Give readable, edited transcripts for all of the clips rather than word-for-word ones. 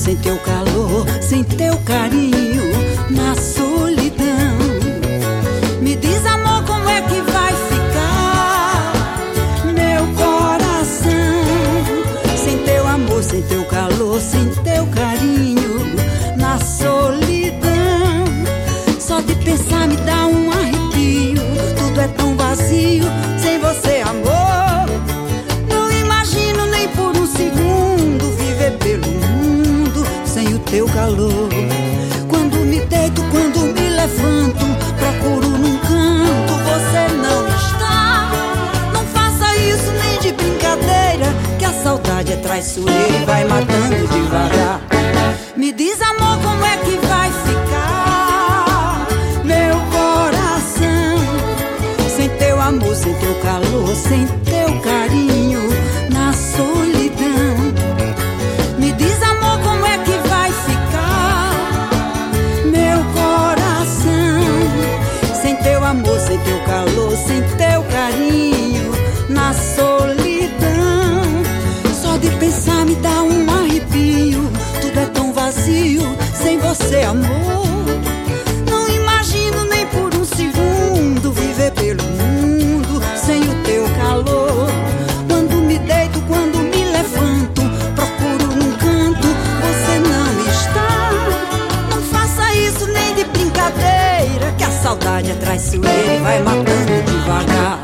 sem teu calor, sem teu carinho, na solidão. Me diz, amor, como é que vai ficar meu coração? Sem teu amor, sem teu calor, sem teu carinho, na solidão. Só de pensar me dá um arrepio, tudo é tão vazio sem você, amor. Não imagino nem por um segundo viver pelo mundo sem o teu calor. Quando me deito, quando me levanto, procuro num canto, você não está. Não faça isso nem de brincadeira, que a saudade é traiçoeira e vai matando devagar. Me diz, amor, como é que vai ficar meu coração? Sem teu amor, sem teu calor, sem teu carinho, na solidão. Me diz, amor, como é que vai ficar meu coração? Sem teu amor, sem teu calor, sem teu carinho, na solidão. Só de pensar me dá um arrepio, tudo é tão vazio sem você, amor. Não imagino nem por um segundo viver pelo mundo sem o teu calor. Quando me deito, quando me levanto, procuro num canto, você não está. Não faça isso nem de brincadeira, que a saudade é traiçoeira e vai matando devagar.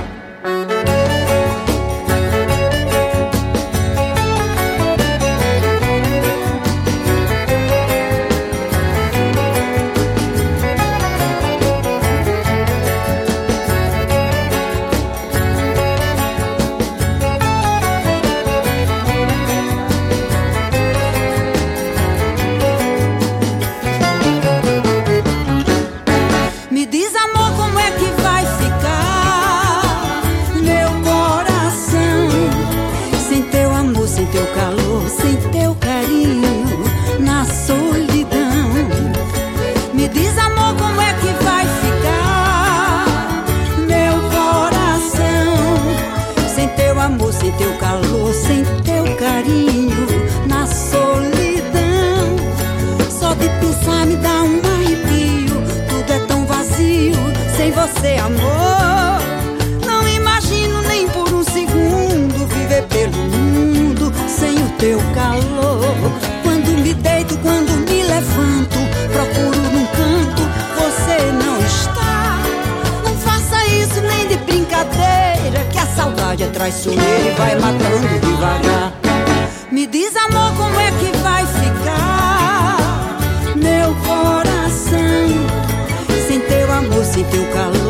Me diz, amor, como é que vai ficar meu coração? Sem teu amor, sem teu calor, sem teu carinho, na solidão. Me diz, amor, como é que vai ficar meu coração? Sem teu amor, sem teu calor, sem teu carinho, na solidão. Só de pensar me dá um arrepio, tudo é tão vazio sem você, amor. Não imagino nem por um segundo viver pelo mundo sem o teu calor. Quando me deito, quando me levanto, procuro num canto, você não está. Não faça isso nem de brincadeira, que a saudade é traiçoeira e vai matando devagar. Me diz, amor, como é que vai ficar meu coração? Sem teu amor, sem teu calor,